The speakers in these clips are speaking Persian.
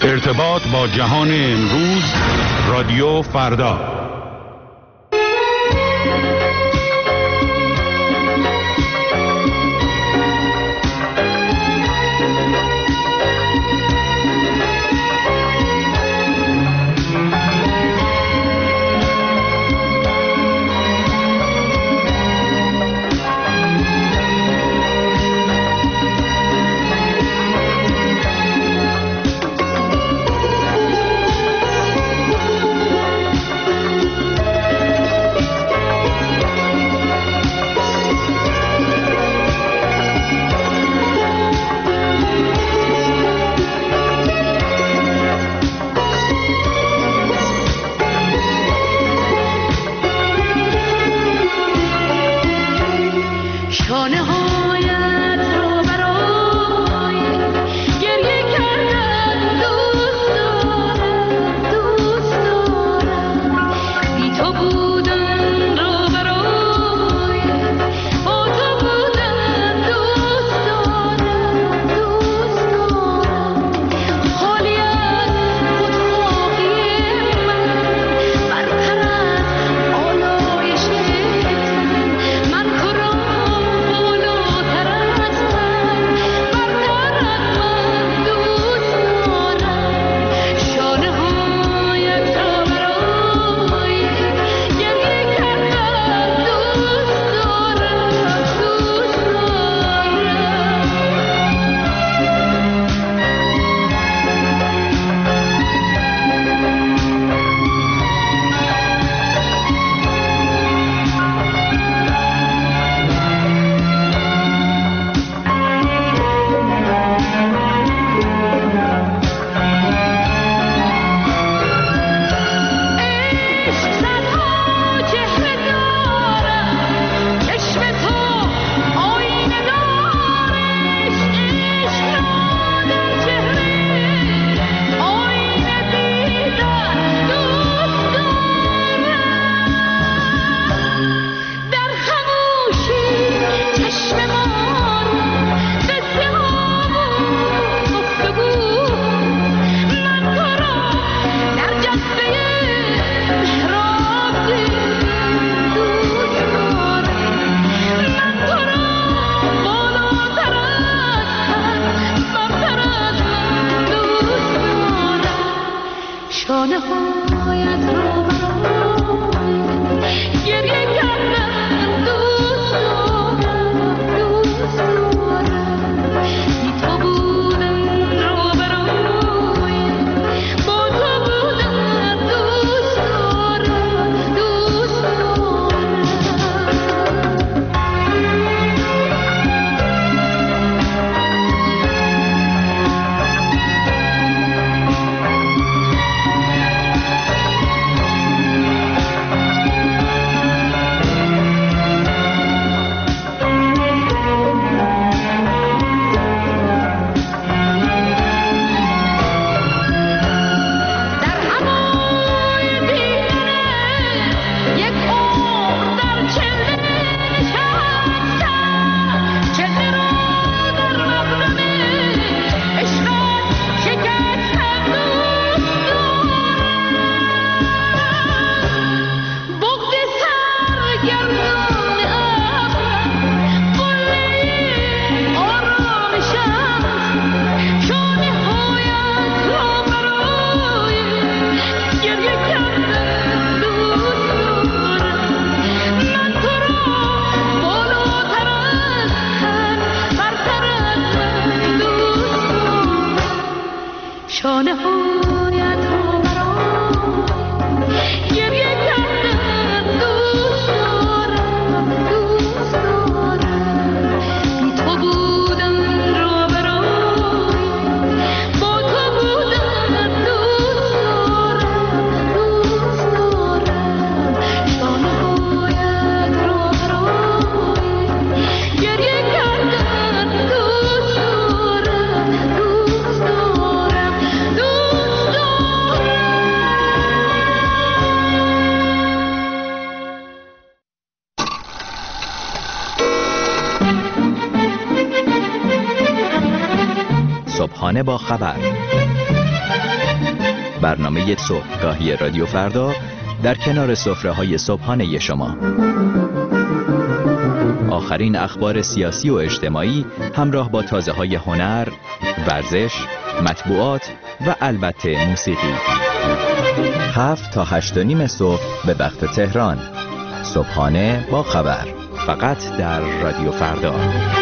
ارتباط با جهان امروز، رادیو فردا. صبحانه با خبر. برنامه صبحگاهی رادیو فردا در کنار سفره‌های صبحانه شما. آخرین اخبار سیاسی و اجتماعی همراه با تازه‌های هنر، ورزش، مطبوعات و البته موسیقی. 7 تا 8:30 صبح به وقت تهران. صبحانه با خبر، فقط در رادیو فردا.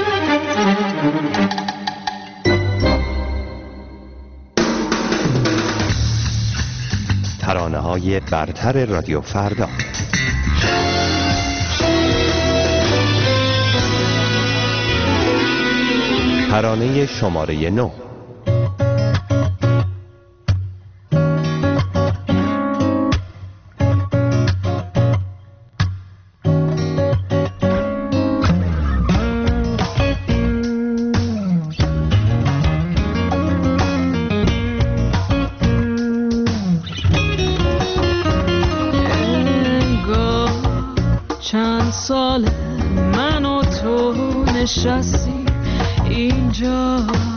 ترانه‌های برتر رادیو فردا. ترانه شماره 9. سال من و تو نشستی اینجا،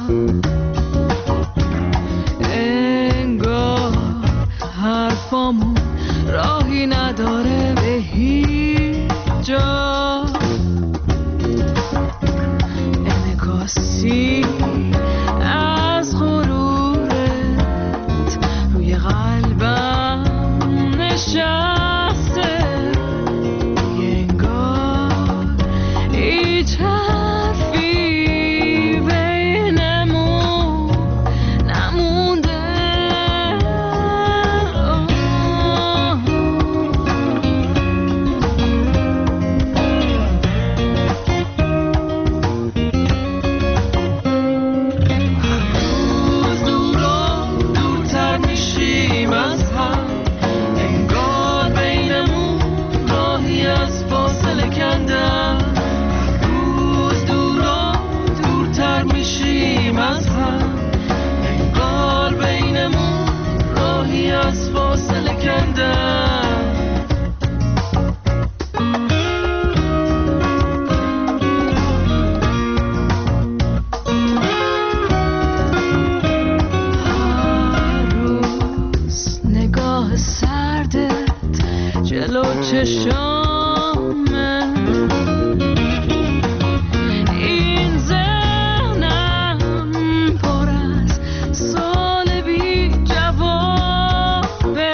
انگار حرفامون راهی نداره به هیچ جا. انعکاسی از غرورت روی قلبم نشسته، این ذهنم پر از سوال بی جوابه.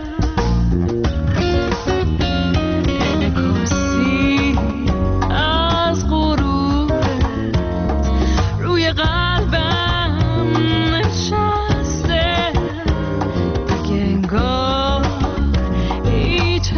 انعکاسی از غرورت روی قلبم نشسته، دیگه انگار هیچ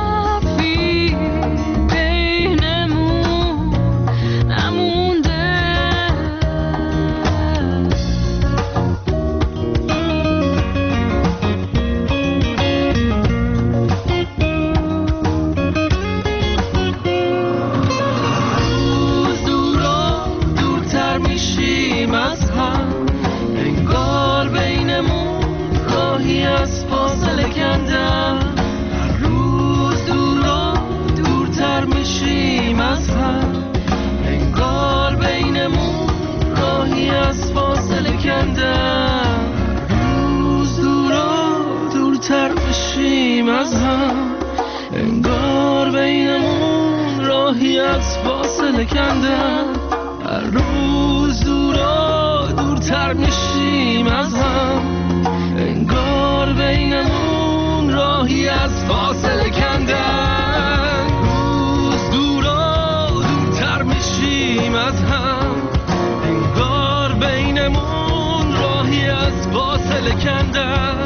انگار بینمون راهی از فاصله کندن. هر روز دورا دورتر میشیم از هم، انگار بینمون راهی از فاصله کندن. روز دورا دورتر میشیم از هم، انگار بینمون راهی از فاصله کندن.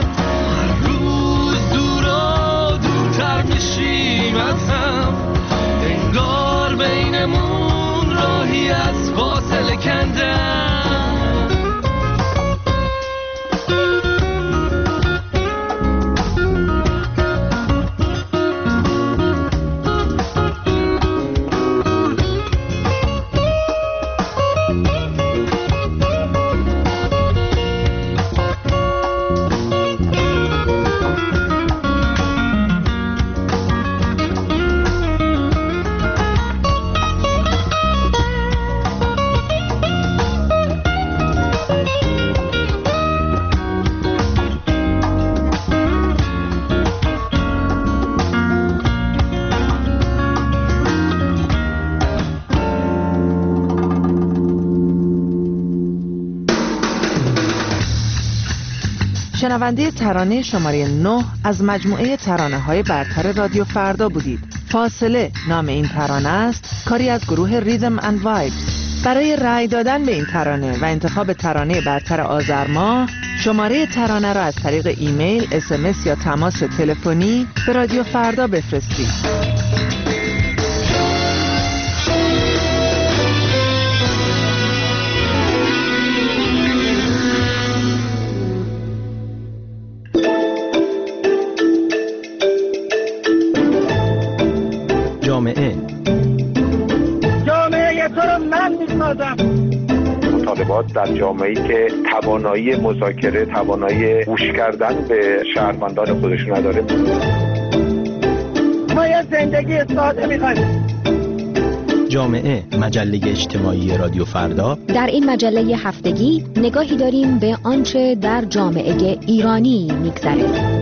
از هم، انگار بینمون راهی از فاصله کندن. شنونده ترانه شماره 9 از مجموعه ترانه‌های برتر رادیو فردا بودید. فاصله نام این ترانه است، کاری از گروه ریدم اند وایبز. برای رأی دادن به این ترانه و انتخاب ترانه برتر آذر ماه، شماره ترانه را از طریق ایمیل، SMS یا تماس تلفنی به رادیو فردا بفرستید. جامعه تو رو من میسازم. مطالبات در جامعه‌ای که توانایی مذاکره، توانایی گوش کردن به شهروندان خودشون نداره. ما یه زندگی ساده می‌خوایم. جامعه، مجله اجتماعی رادیو فردا. در این مجله هفتگی نگاهی داریم به آنچه در جامعه ایرانی می‌گذره.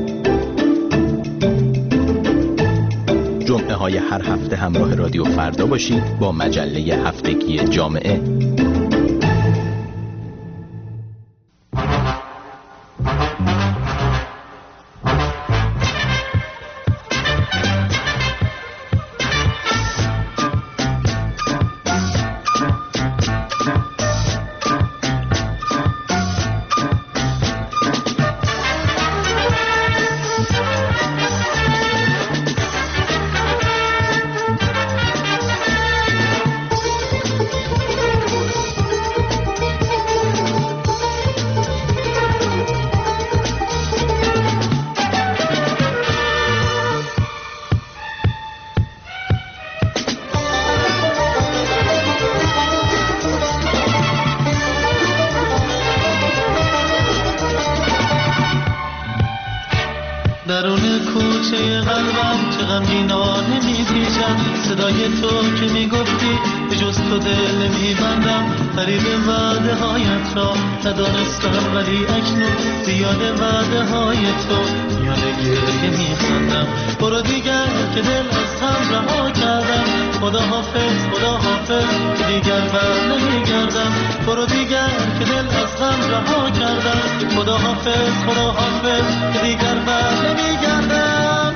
جمعه های هر هفته همراه رادیو فردا باشید با مجله هفتگی جامعه. درون کوچه قلبم چه غمگینا نمی‌پیچد، صدای تو که میگفتی به جز تو دل نمیبندم. قریب وعده هایت را ندانستم ولی اکنون زیاد وعده های تو میان گریه میخندم. برو دیگر که دل از غم رها کردم، خدا حافظ خدا حافظ که دیگر بر نمیگردم. برو دیگر که دل از غم رها کردم، خدا حافظ خدا حافظ که دیگر بر نمیگردم.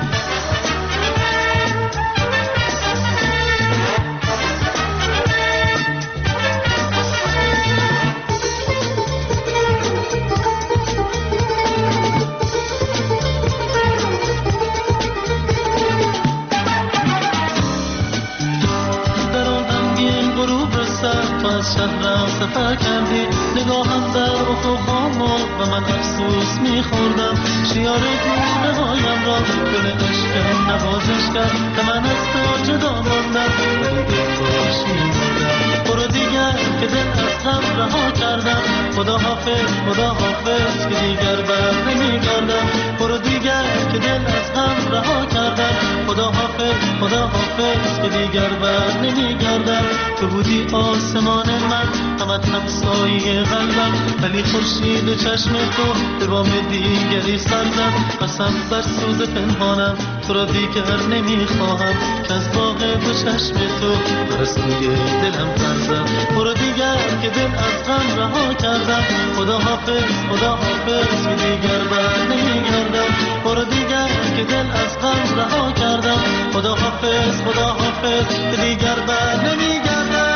شهرم سفر کردی، نگاهم در افق مرد و من افسوس میخوردم. شیار گونه هایم را گل عشقم نوازش کرد که من از تو جدا ماندم ولی دل باش میموندم. برو دیگر که دل از غم رها کردم، خدا حافظ خدا حافظ که دیگر بر نمیگردم. برو دیگر که دل از غم رها کردم، خدا حافظ خدا حافظ که دیگر بر نمیگردم. تو بودی آسمان من، همت همسایه قلبم، ولی خورشید چشم تو به بام دیگری سر زد. قسم بر سوز پنهانم تو را دیگر نمیخواهم که از باغ دو چشم تو برسوی دلم پر زد. برو دیگر که دل از غم رها کردم، خدا حافظ خدا حافظ که دیگر بر نمیگردم. برو دیگر که دل از غم رها کردم، خدا حافظ خدا حافظ که دیگر بر نمیگردم.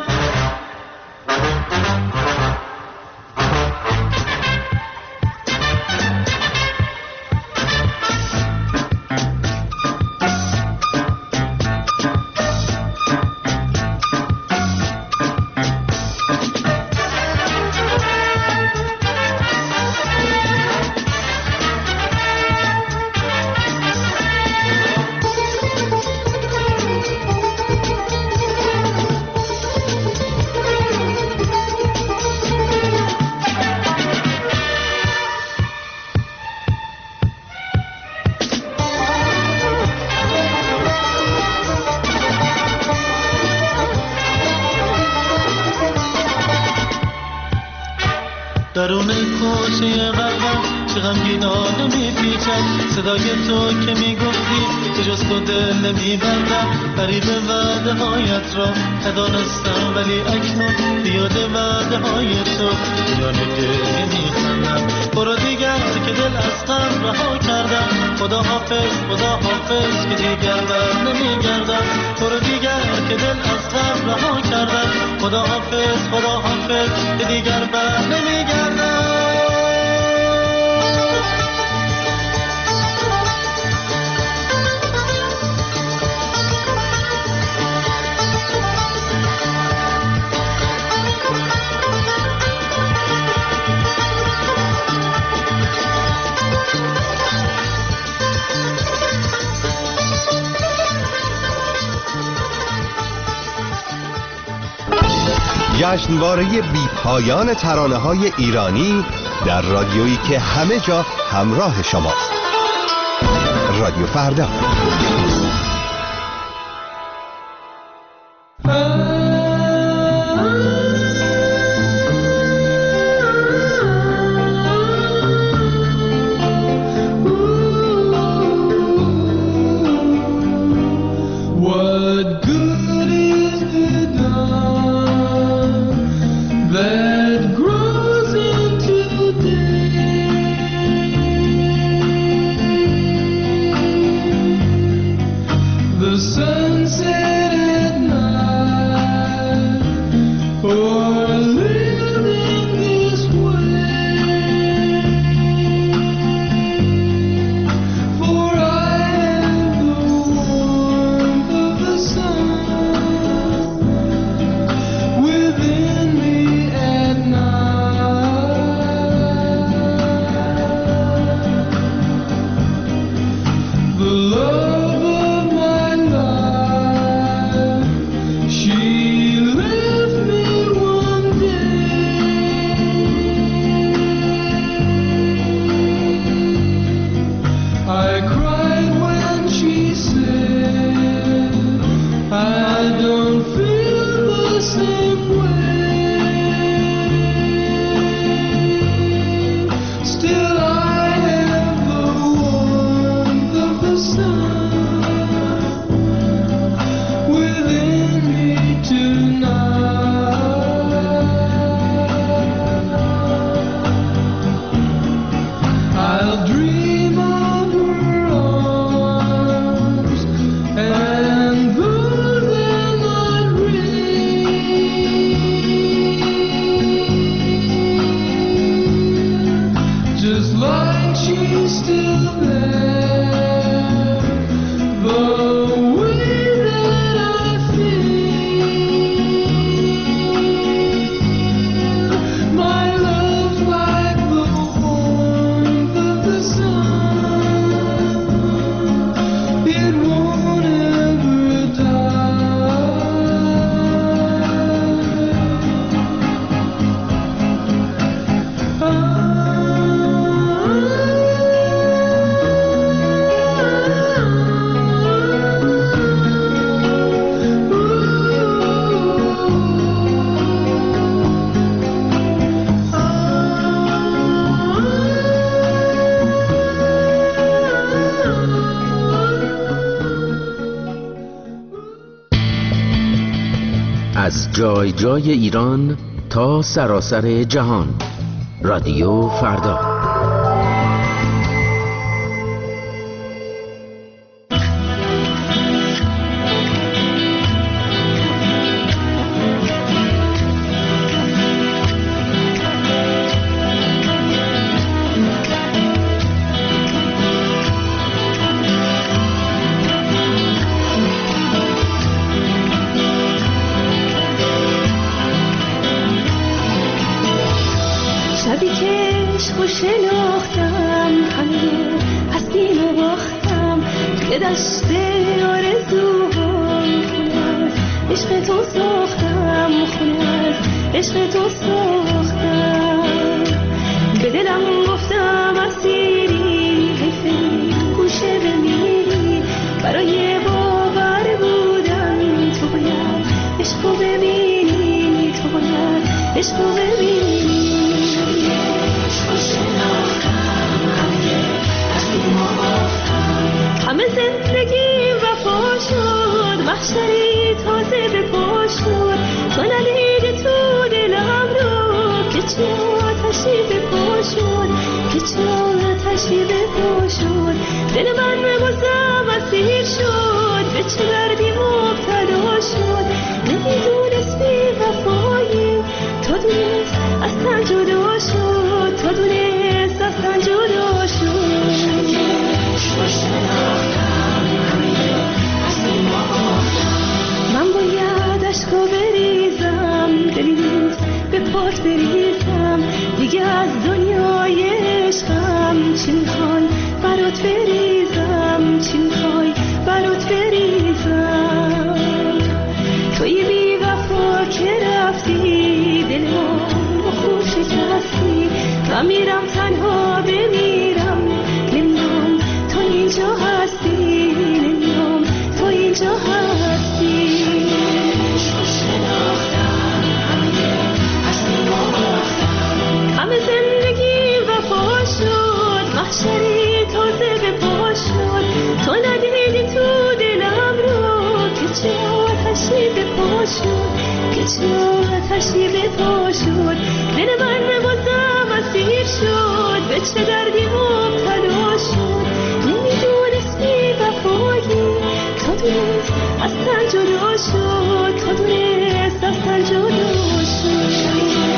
درون کوچه قلبم چه غمگینا نمیپیچد، صدای تو که میگفتی که جز تو دل نمیبندم. قریب وعده هایت را ندانستم ولی اکنون بیاد وعده های تو میان گریه میخندم. برو دیگر که دل از غم رها کردم. خدا حافظ که دیگر بر نمیگردم. تو رو دیگر که دل از غم رها کردم. خدا حافظ که دیگر بر نمیگردم. جشنواره بی‌پایان ترانه‌های ایرانی در رادیویی که همه جا همراه شماست. رادیو فردا. از جای جای ایران تا سراسر جهان. رادیو فردا. شبی که عشقو شناختم همه هستیم و باختم توی دشت آرزوهام خونه عشق تو ساختم خونه عشق تو ساختم به دلم گفتم اسیری حیفی گوشه بمیری برای باور بودن تو باید عشقو ببینی تو باید عشقو ببینی همه زندگی وفا شد محشری تازه به پا شد تو ندیدی تو دلم رو که چه آتشی به پا شد که چه آتشی به پا شد، دل من به غصه‌ام اسیر شد، به چه دردی مبتلا شد. نمیدونست بی وفایی، تا دونست از تن جدا شد، تا دونست از تن جدا شد. من باید عشقا بریزم، دلی نیست به پات بریزم، دیگه از دنیای عشقم چی میخوای برات بریزم، چی میخوای برات بریزم. توی بی وفا که رفتی، دل ما خوب شکستی، من میرم تنها بمیرم، نمیدونم تو اینجا هستی، نمیدونم تو اینجا هستی. همه زندگی وفا شد، محشری تازه به پا شد، تو ندیدی تو دلم رو که چه آتشی به پا شد، که چه آتشی به پا شد. دل من بازم اسیر شد، به چه دردی مبتلا شد. نمیدونست بی وفایی، تا دونست از تن جدا شد، تا دونست از تن جدا شد.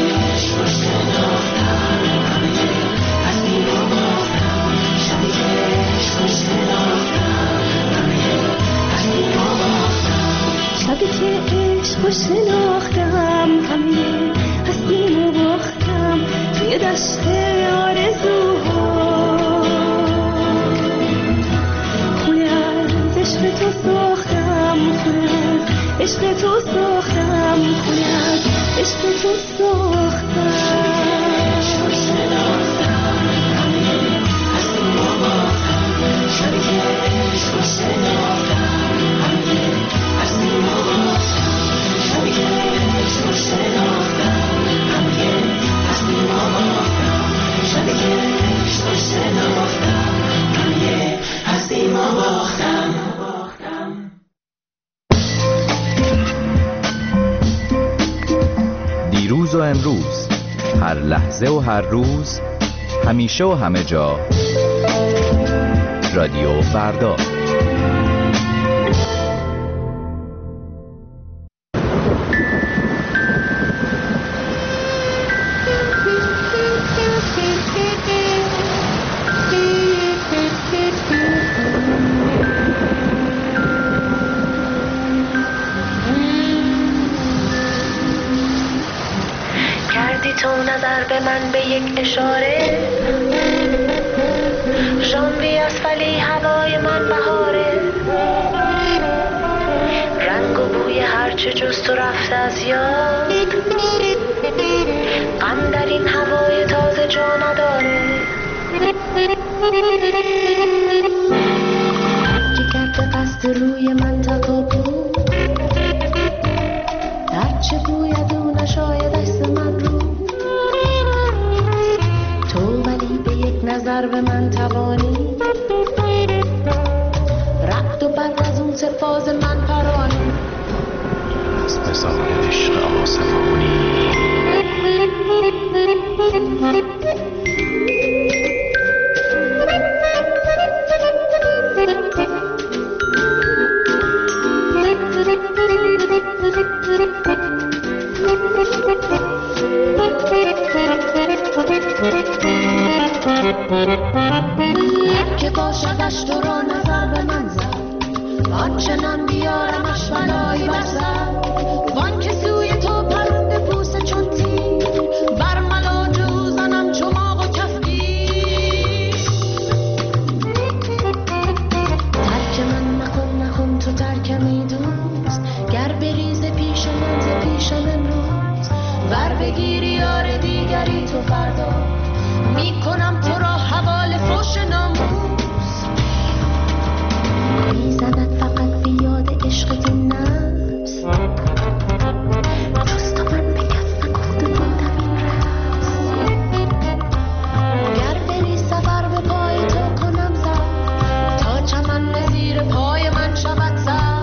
شبی که عشق شناختم، همه هستیم و باختم توی دشت آرزوها. خونه از عشق تو ساختم، خونه از عشق تو ساختم، خونه از عشق تو ساختم. شبی که عشق شناختم، هستیم و باختم، شبی که عشق شناختم، هستیم و باختم، شبی که عشق شناختم، هستیم و باختم. دیروز و امروز، هر لحظه و هر روز، همیشه و همه جا، رادیو فردا. کردی تو نظر به من به یک اشاره، ژانویه است ولی هوای من بهاره، رنگ و بوی هرچه جز تو رفته از یاد، غم در این هوای تازه جا نداره. جگر به قصد روی من تکاپو، هرچه بوید او نشاید دست من رو، تو ولی به یک نظر به من توانی، رعد و برق از اون سفاز من پرانی، از بزار عشق آسمانی. که باشدش تو را نظر به من زد، آنچنان بیارمش بلایی بر سر، وان که سوی تو پرنده پوست چون تیر، بر ملاج او زنم چماق و کفگیر. ترک من نکن تو ترکمی دوست، گر بریز پیش من ز پیشم امروز، ور بگیری یار دیگری تو فردا، میکنم تو را حوال فوش ناموس. میزند فقط به یاد عشقت نفس، جز تو من به کس نگفته بودم این رمز. گر بری سفر به پای تو کنم زد، تا چمن به زیر پای من شود سبز.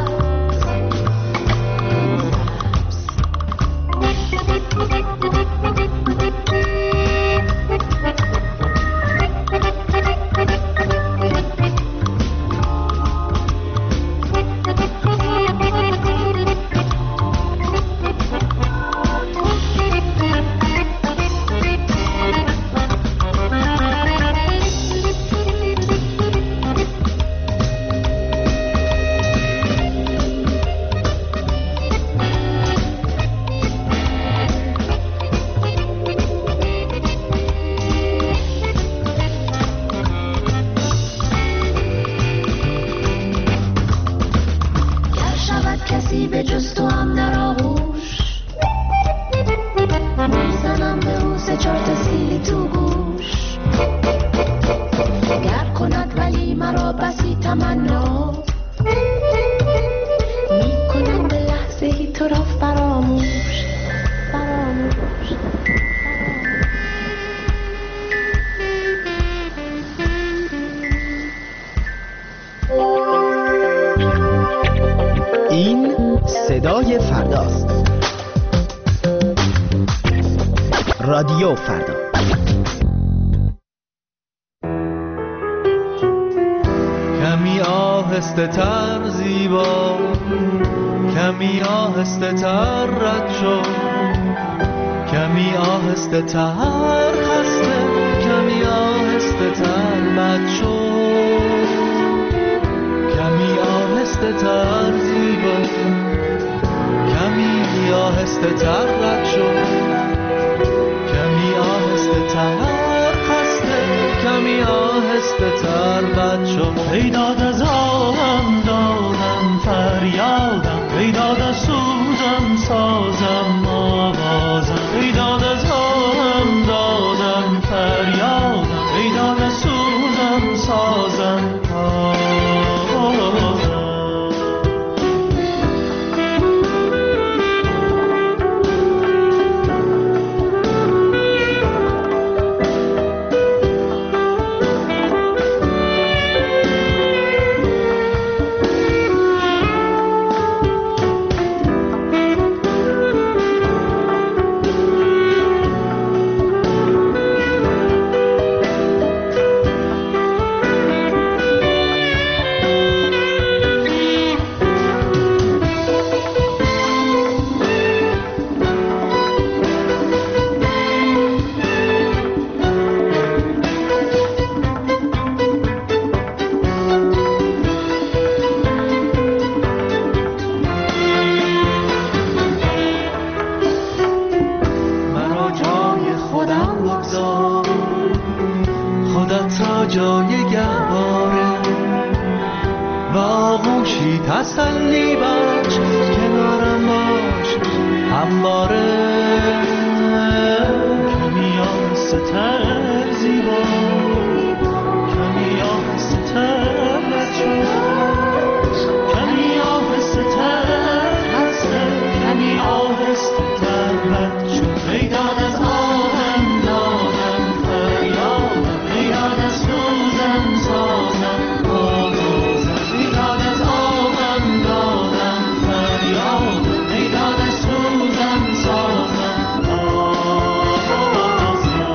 صدای فرداست. رادیو فردا. کمی آهسته تر زیبا، کمی آهسته تر رد شو، کمی آهسته تر خسته، کمی آهسته تر بد شو، کمی آهسته تر زیبا، کمی آهسته تر رد شو، کمی آهسته تر خسته، کمی آهسته تر بد شو. ای داد از آهم دادم فریادم، ای داد از سوزم سازم آوازم، ای داد از آهم دادم فریادم، ای داد از سوزم سازم آوازم. تسلی بخش کنارم باش همواره، کمی آهسته تر زیبا، کمی آهسته تر رد شو، کمی آهسته تر خسته، کمی آهسته تر رد شو. ای داد از آهم دادم فریادم، ای داد از سوزم سازم آوازم، ای داد از آهم دادم فریادم، ای داد از سوزم سازم آوازم.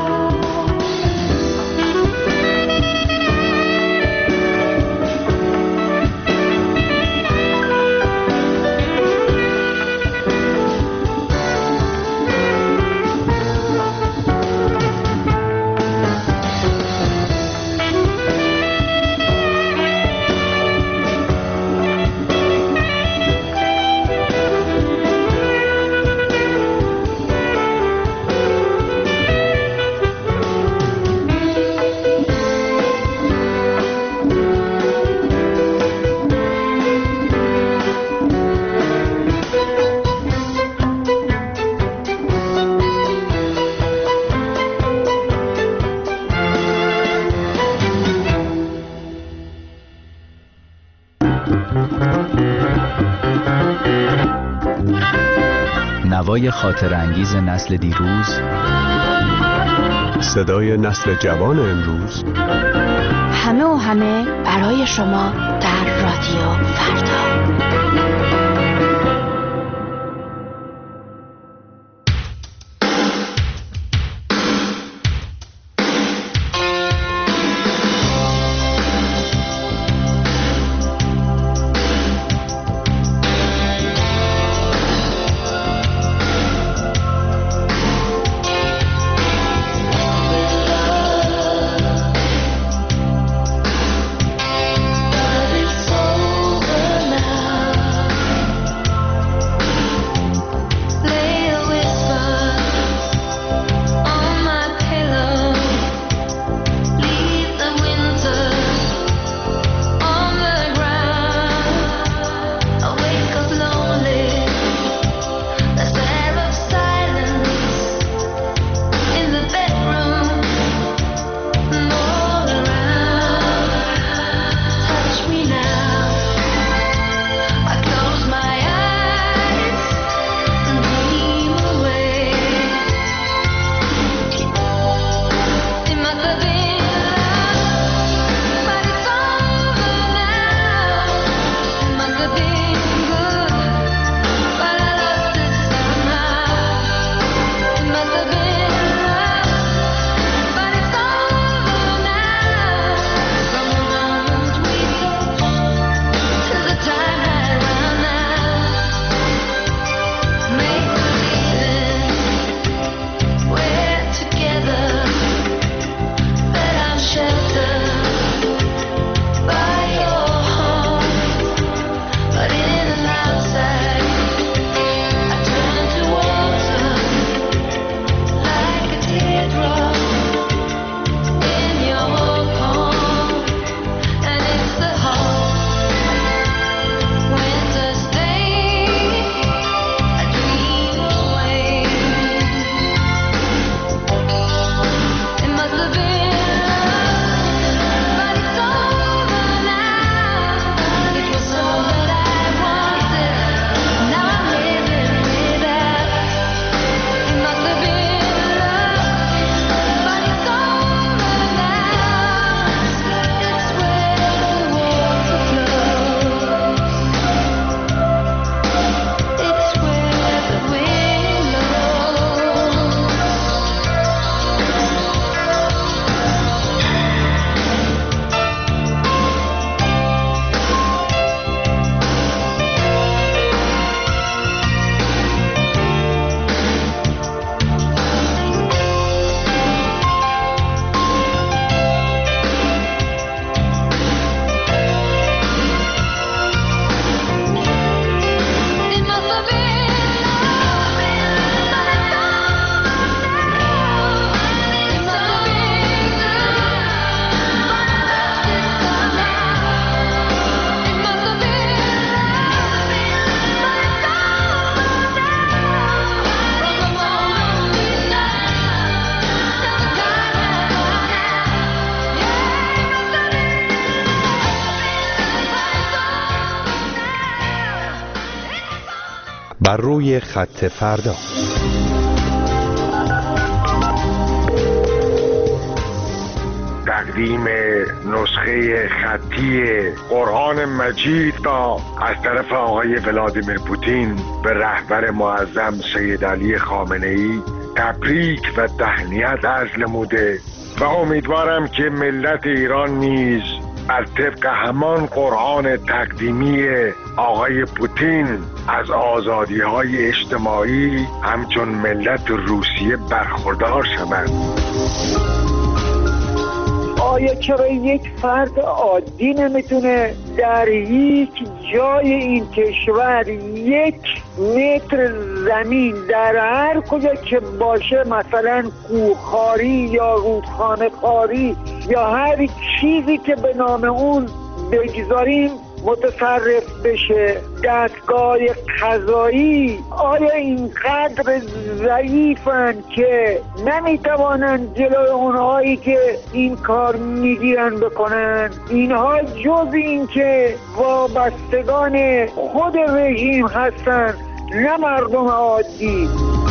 نوای خاطر انگیز نسل دیروز، صدای نسل جوان امروز، همه و همه برای شما در رادیو فردا. بر روی خط فردا. تقدیم نسخه خطی قرآن مجید را از طرف آقای ولادیمیر پوتین به رهبر معظم سید علی خامنه‌ای تبریک و تهنیت عرض نموده و امیدوارم که ملت ایران نیز بر طبق همان قرآن تقدیمی آقای پوتین از آزادی‌های اجتماعی همچون ملت روسیه برخوردار شوند. آیا چرا یک فرد عادی نمیتونه در یک جای این کشور 1 متر زمین در هر کجا که باشه، مثلا کوهخواری یا رودخانه خواری یا هر چیزی که به نام اون بگذاریم متصرف بشه؟ دستگاه قضایی آیا اینقدر ضعیفن که نمیتوانند جلوی اونهایی که این کار میگیرن بکنن؟ اینها جز این که وابستگان خود رژیم هستن، نه مردم عادی.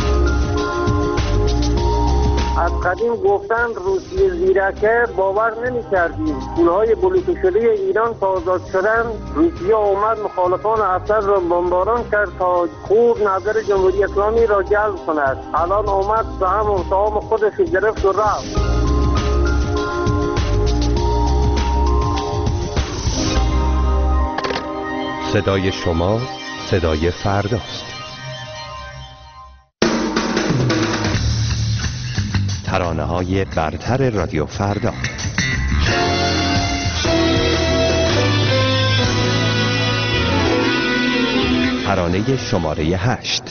از قدیم گفتن روسیه زیرکه، باور نمی کردیم. پولهای بلوکه شده ایران تا آزاد شدن، روسیه اومد مخالفان اسد را بمباران کرد تا خوب نظر جمهوری اسلامی را جلب کند. الان اومد سهام خودش گرفت و رفت. صدای شما صدای فرداست. ترانه‌های برتر رادیو فردا. ترانه شماره 8.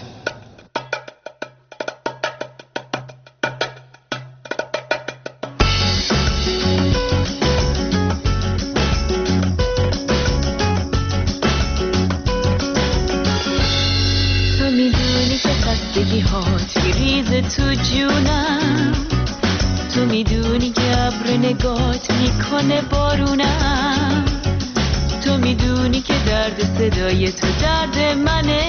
تو میدونی که خستگی هات میریزه تو جونم، تو میدونی که ابر نگات میکنه بارونم، تو میدونی که درد صدای تو درد منه،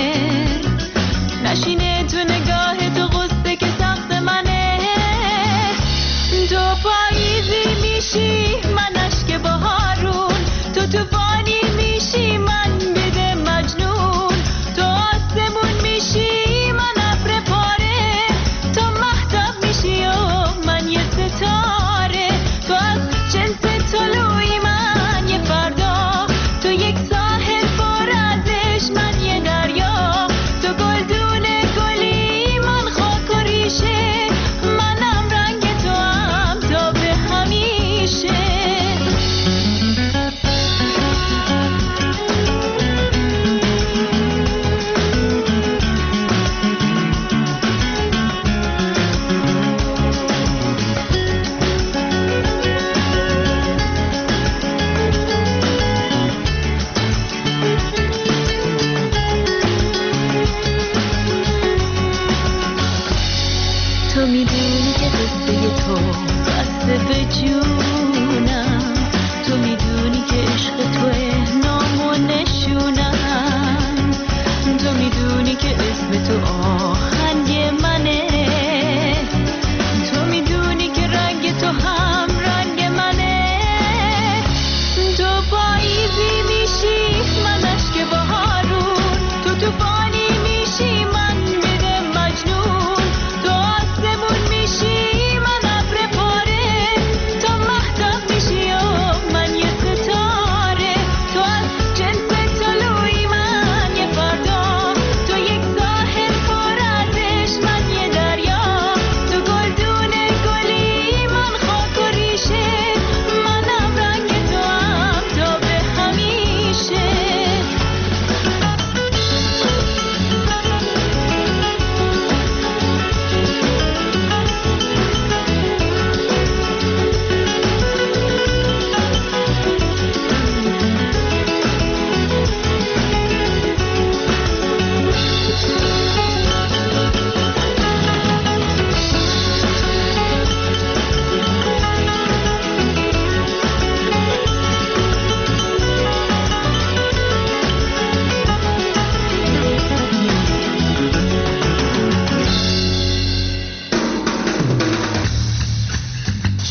نشینه تو نگاه تو غصه که سخت منه. تو پاییزی میشی من اشک بهارون، تو طوفانی میشی من بده مجنون، تو آسمون میشی من ابر پاره، تو مهتاب میشی و من یه ستاره، تو از جنس طلوعی من یه فردا، تو یک ساحل پر ازش من یه دریا، تو گلدون گلی من خاک و ریشه، منم رنگ تو هم تا به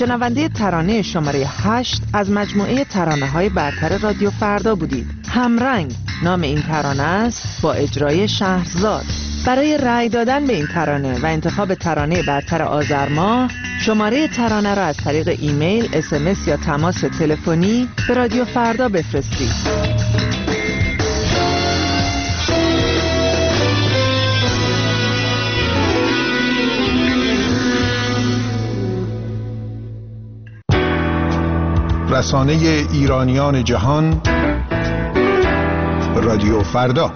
شنونده ترانه شماره 8 از مجموعه ترانه‌های برتر رادیو فردا بودید. همرنگ نام این ترانه است با اجرای شهرزاد. برای رأی دادن به این ترانه و انتخاب ترانه برتر آذر ماه، شماره ترانه را از طریق ایمیل، SMS یا تماس تلفنی به رادیو فردا بفرستید. رسانه ایرانیان جهان، رادیو فردا.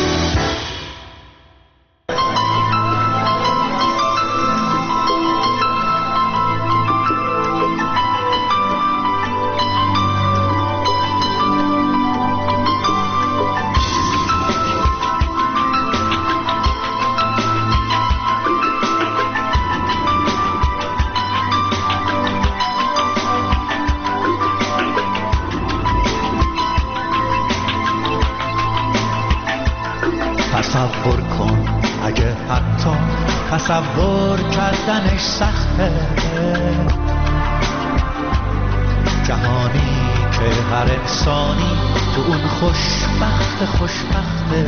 تصور کن اگه حتی تصور کردنش سخته، جهانی که هر انسانی تو اون خوشبخته،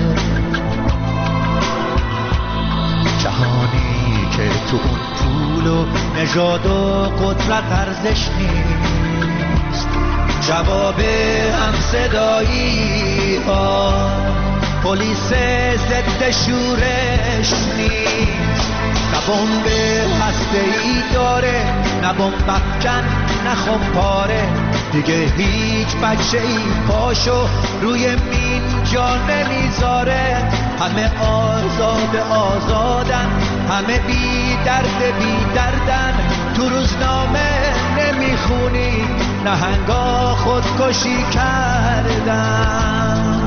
جهانی که تو اون پول و نژاد و قدرت ارزش نیست، جواب همصدایی ها پلیس ضد شورش نیست، نه بمب هسته‌ای داره، نه بمب افکن، نه خمپاره، دیگه هیچ بچه‌ای پاشو روی مین جا نمیذاره، همه آزادن، همه بی دردن، تو روزنامه نمیخونی نهنگا خودکشی کردن.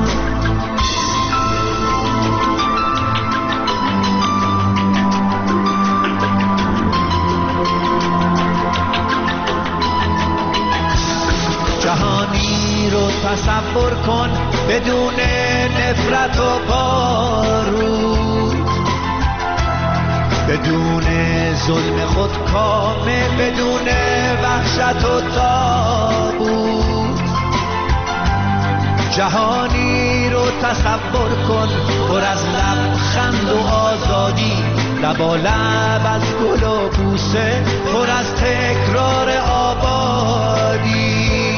جهانی رو تصور کن بدون نفرت و بارود، بدون ظلم خودکامه، بدون وحشت و تابوت. جهانی رو تصور کن پر از لبخند و آزادی، لبالب از گل و بوسه، پر از تکرار آبادی.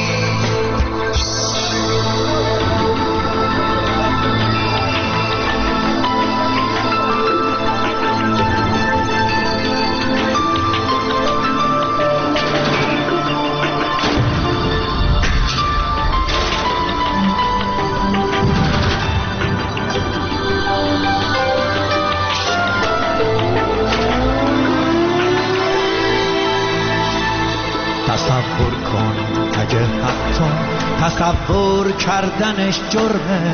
تصور کن اگه حتی تصور کردنش جرمه،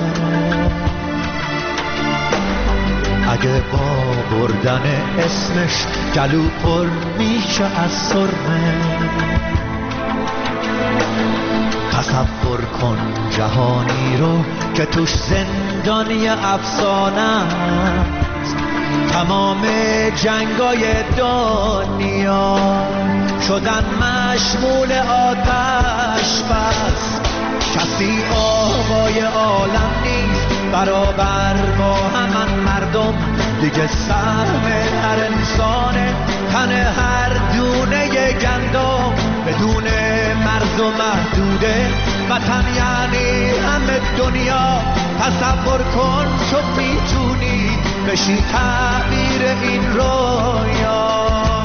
اگه با بردن اسمش گلو پر میشه از سرمه. تصور کن جهانی رو که توش زندانی افسانه است، تمام جنگای دنیا شدن مشمول آتش بس، کسی آقای عالم نیست برابر با همان مردم، دیگه سهم هر انسانه، تن هر دونه گندم، بدون مرز و محدوده، وطن یعنی همه دنیا. تصور کن تو میتونی بشی تعبیر این رویا.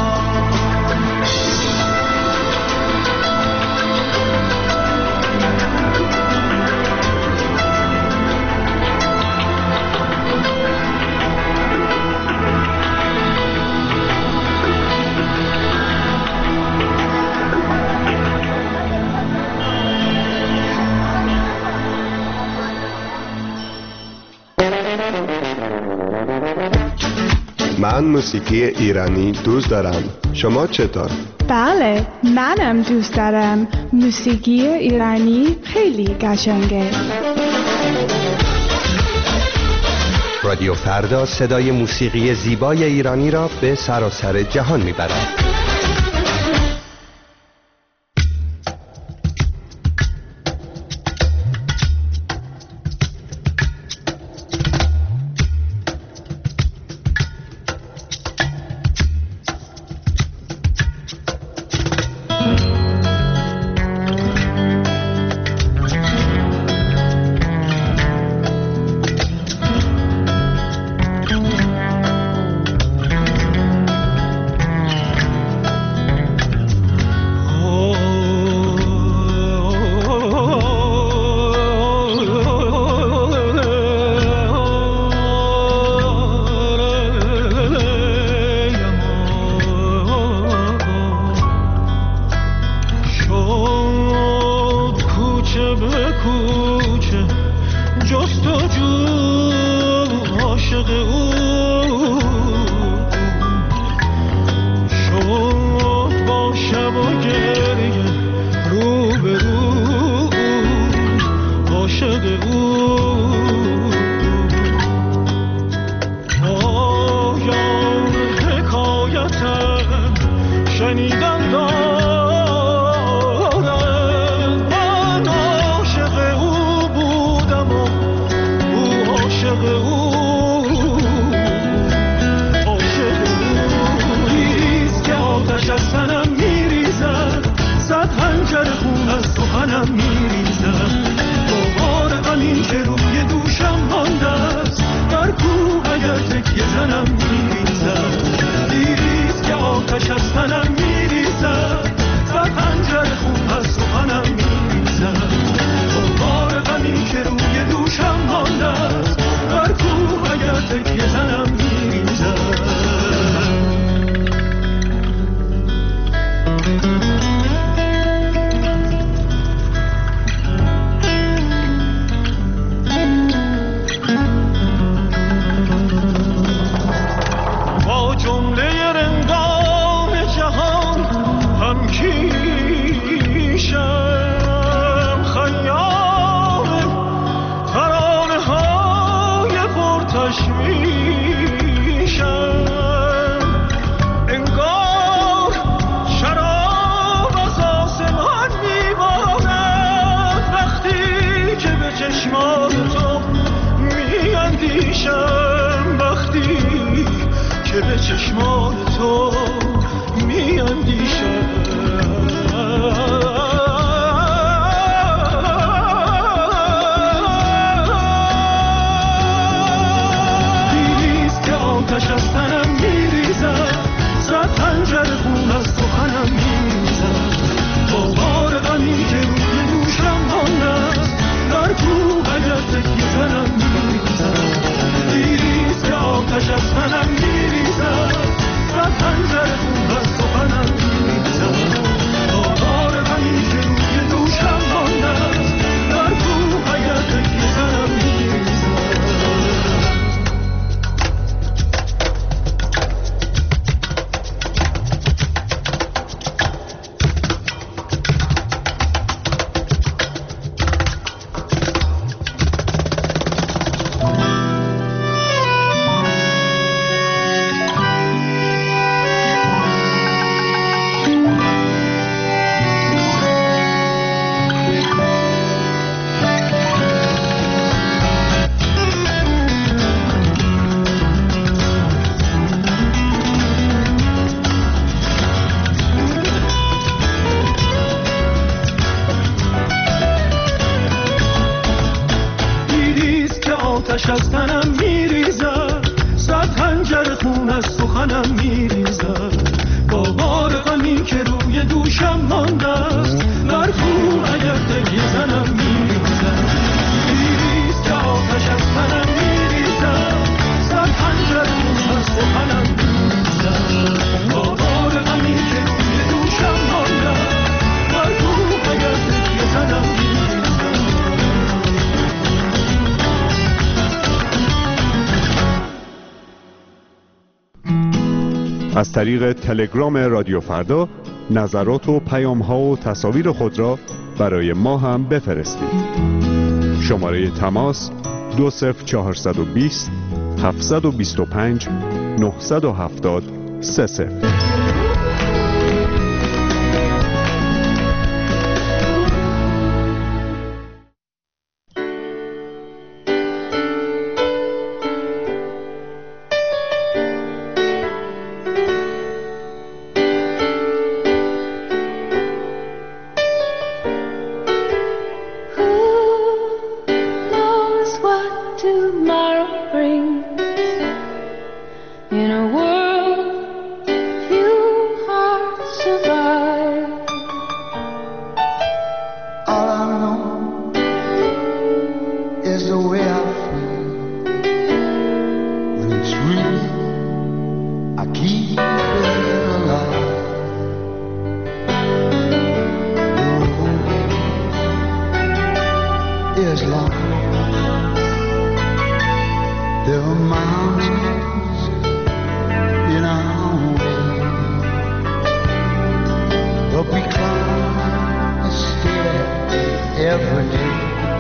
من موسیقی ایرانی دوست دارم. شما چطور؟ بله، منم دوست دارم. موسیقی ایرانی خیلی قشنگه. رادیو فردا صدای موسیقی زیبای ایرانی را به سراسر جهان میبرد. جستجو عاشق او شد با شب و گریه رو به رو عاشق او پایان حکایتم شنیدن دارد من عاشق او بودم و او عاشق او عاشق او نیست که آتش از تنم میریزد صد خنجر خون از سخنم میریزد دوباره غمی که روی دوشم مانده است در کوه اگر تکیه زنم میریزد نیست که آتش از تنم میریزد صد خنجر خون از سخنم میریزد دوباره غمی که روی دوشم مانده است در کوه اگر تکیه زنم میریزد با جمله رندان جهان هم کیشم خیام ترانه های پرتشویشم انگار شراب از آسمان میبارد وقتی که به چشمان تو میاندیشم وقتی که به چشمان تو میاندیشم دیریست که آتش از تنم میریزد صد خنجر خون از سخنم میریزد دوباره غمی که روی دوشم مانده است در کوه اگر تکیه زنم میریزد دیریست که آتش از تنم میریزد صد خنجر خون از سخنم میریزد دوباره غمی که روی دوشم مانده است در کوه اگر تکیه زنم میریزد آتش از تنم میریزد صد خنجر خون از سخنم میریزد دوباره غمی که روی دوشم مانده است در کوه اگر تکیه زنم میریزد دیریست که آتش از تنم میریزد صد خنجر خون از سخنم میریزد دوباره غمی که روی دوشم مانده است در کوه اگر تکیه زنم میریزد از طریق تلگرام رادیو فردا نظرات و پیام‌ها و تصاویر خود را برای ما هم بفرستید. شماره تماس 20420 725 970 30. Tomorrow brings in a world filled mountains in our way, but we climb a stair every day.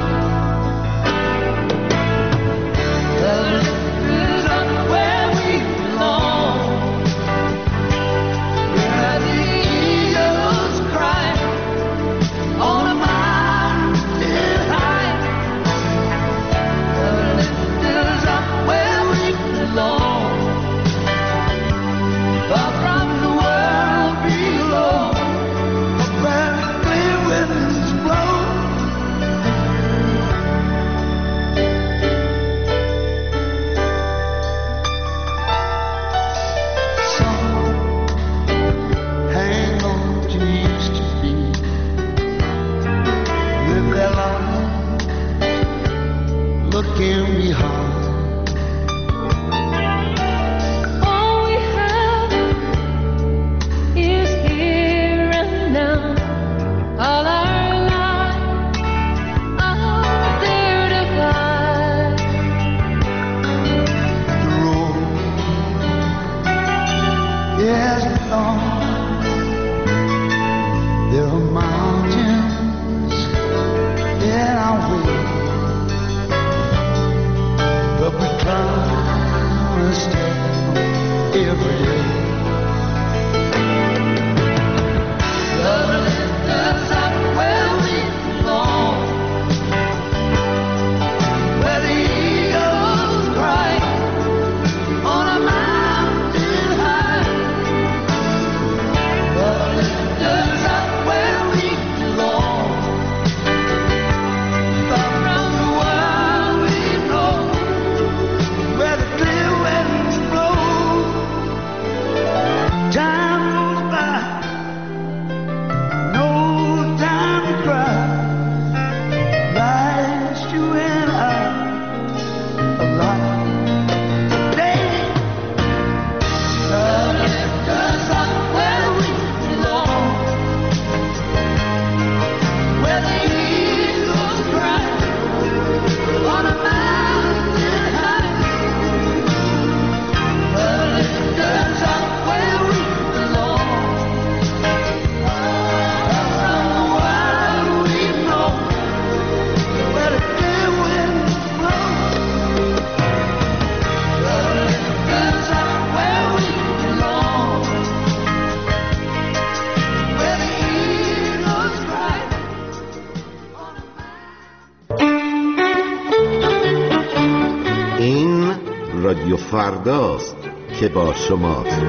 رادیو فرداست که با شماست.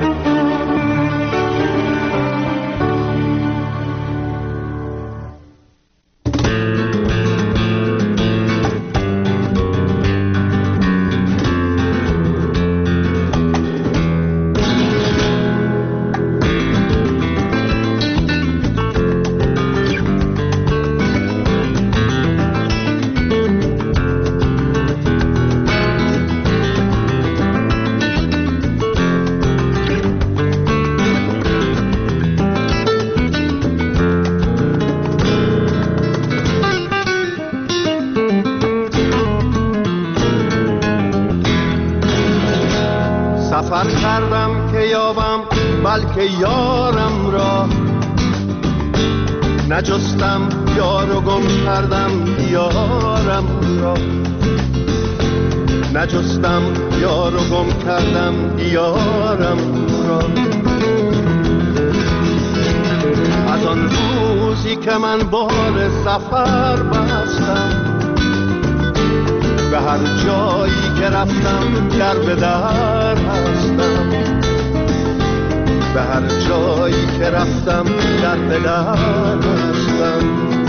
سفر کردم که یابم بلکه یارم را، نجستم یار و گم کردم یارم را، نجستم یار و گم کردم یارم را. از آن روزی که من بار سفر بستم، به هر جایی که رفتم در به در هستم، به هر جایی که رفتم در به در هستم.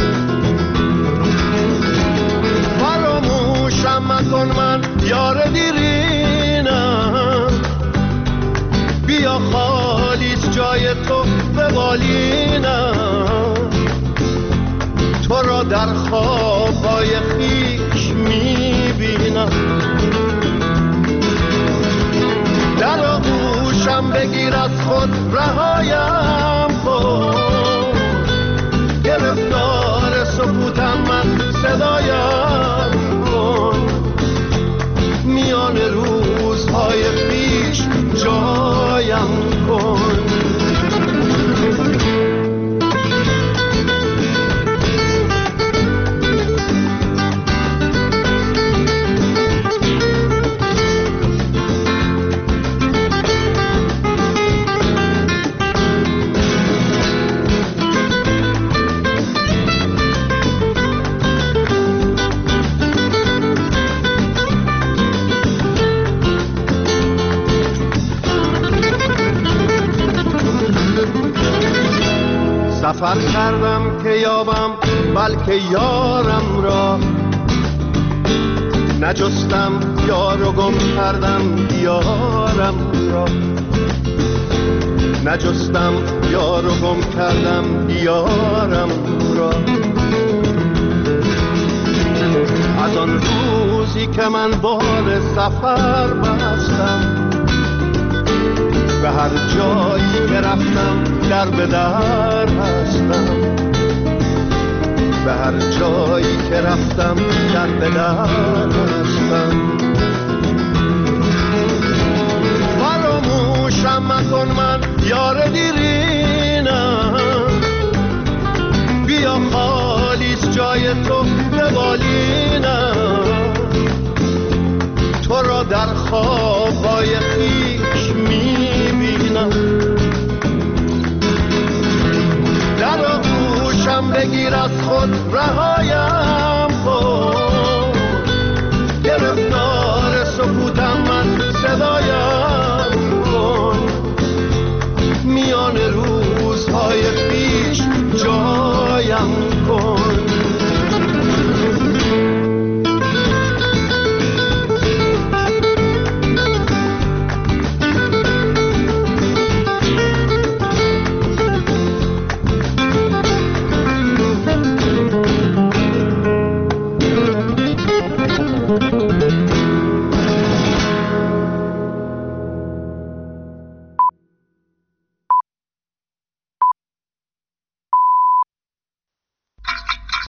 فراموشم مکن من یار دیرینم، بیا خالیست جای تو به بالینم، تو را در خوابهای خویش میبینم. در آغوشم بگیر از خود رهایم کن، گرفتار سکوتم من صدایم کن. میان روح سفر کردم که یابم بلکه یارم را، نجستم یار و گم کردم یارم را، نجستم یار و گم کردم یارم را. از آن روزی که من بار سفر بستم، به هر جایی که رفتم در به در هستم، به هر جایی که رفتم در به در هستم. فراموشم مکن من یار دیرینم، بیا خالیست جای تو به بالینم، تو را در خوابهای خویش میبینم. در آغوشم بگیر از خود رهایم کن، گرفتار سکوتم من صدایم کن، میان روزهای پیش جایم